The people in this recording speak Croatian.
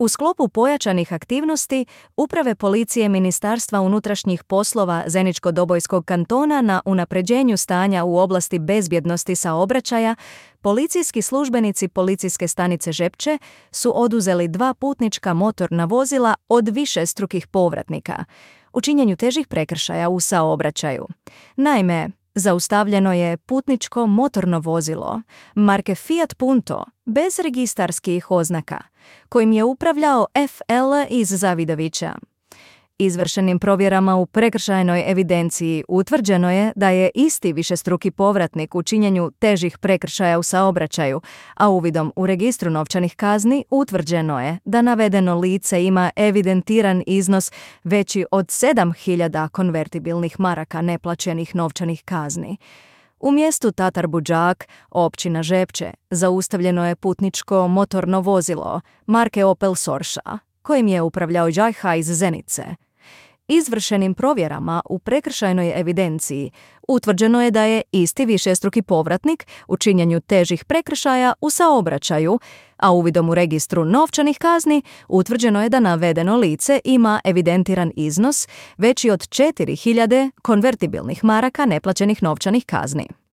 U sklopu pojačanih aktivnosti Uprave policije Ministarstva unutrašnjih poslova Zeničko-Dobojskog kantona na unapređenju stanja u oblasti bezbjednosti saobraćaja, policijski službenici policijske stanice Žepče su oduzeli 2 putnička motorna vozila od višestrukih povratnika u činjenju težih prekršaja u saobraćaju. Naime, zaustavljeno je putničko motorno vozilo marke Fiat Punto bez registarskih oznaka, kojim je upravljao FL iz Zavidovića. Izvršenim provjerama u prekršajnoj evidenciji utvrđeno je da je isti višestruki povratnik u činjenju težih prekršaja u saobraćaju, a uvidom u registru novčanih kazni utvrđeno je da navedeno lice ima evidentiran iznos veći od 7.000 konvertibilnih maraka neplaćenih novčanih kazni. U mjestu Tatar Budžak, općina Žepče, zaustavljeno je putničko motorno vozilo marke Opel Sorša, kojim je upravljao Đajha iz Zenice. Izvršenim provjerama u prekršajnoj evidenciji utvrđeno je da je isti višestruki povratnik u činjenju težih prekršaja u saobraćaju, a uvidom u registru novčanih kazni utvrđeno je da navedeno lice ima evidentiran iznos veći od 4.000 konvertibilnih maraka neplaćenih novčanih kazni.